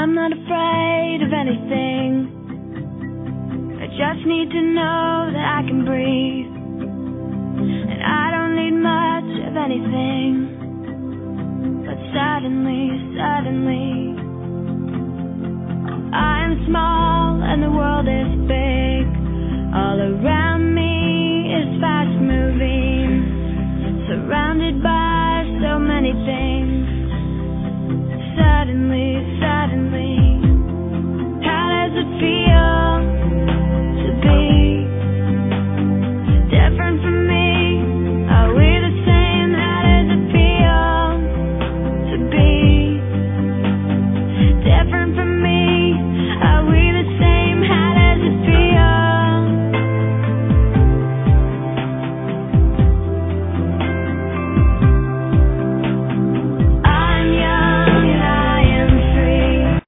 I'm not afraid of anything. I just need to know that I can breathe. And I don't need much of anything. But suddenly